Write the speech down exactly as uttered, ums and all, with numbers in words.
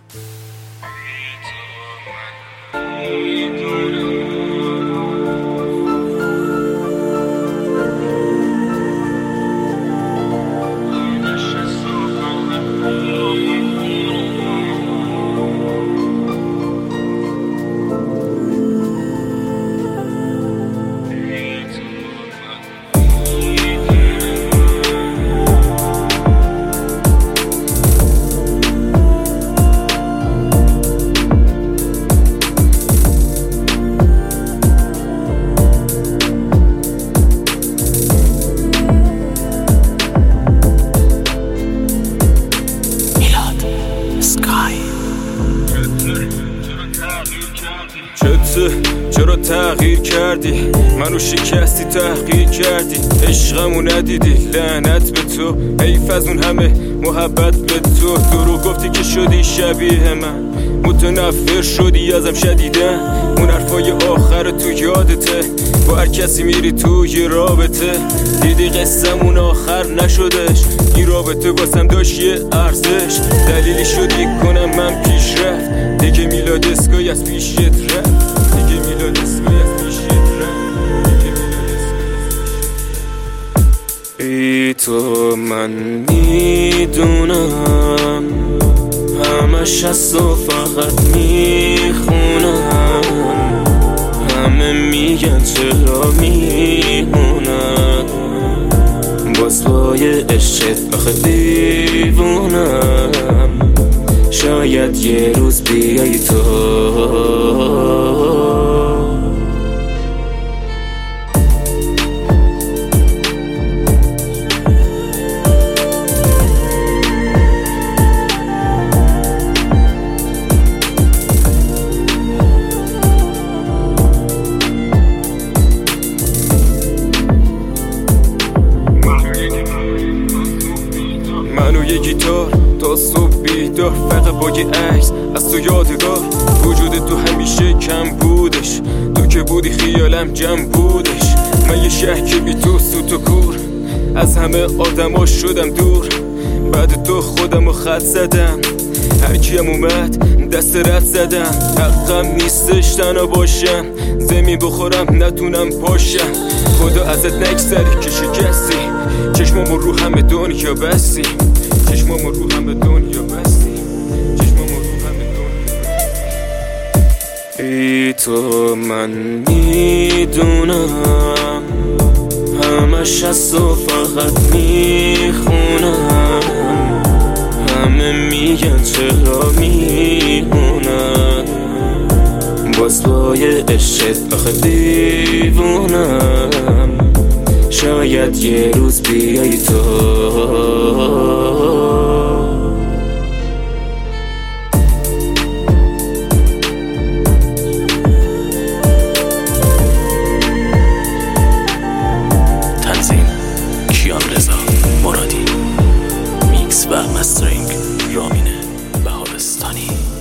چرا تغییر کردی؟ منو شکستی تحقیر کردی، عشقمو ندیدی، لعنت به تو، حیف از اون همه محبت به تو. درو گفتی که شدی شبیه من، متنفر شدی ازم شدیدن، اون حرفای آخر تو یادته، با هر کسی میری تو یه رابطه، دیدی قصمون آخر نشدش، این رابطه واسم داشت یه ارزش، دلیلی شدی کنم من پیشرفت، دیگه میلاد اسکای از پیشت رفت، دیگه میلاد اسکای از پیشت رفت، دیگه میلاد اسکای. ای تو من میدونم همش از تو فقط میخونم، همه میگن چرا میمونم، باز بای عشقت آخه دیوونم، شاید یه روز بیایی تو. منو یه گیتار تا صبح بیدار، فقط با یه عکس از تو یادگار، وجود تو همیشه کم بودش، تو که بودی خیالم جمع بودش، من یه شهر که بی تو سوت و کور، از همه آدما شدم دور، بعد تو خودمو خط زدم، هر کیم اومد دست رد زدم، حقم نیستش تنها باشم، زمین بخورم نتونم پاشم، خدا ازت نگذره که شکستی، چشمامو رو همه دنیا بستی، چشمامو رو همه دنیا بستی، چشمامو رو همه دنیا بستی. ای تو من میدونم همش از تو فقط میخونم، همه میگن چرا میمونم، باز بای عشقت آخه دیوونم، شاید یه روز بیایی تو. تنظیم کیان رضا مرادی، میکس و مسترینگ رامین بهارستانی.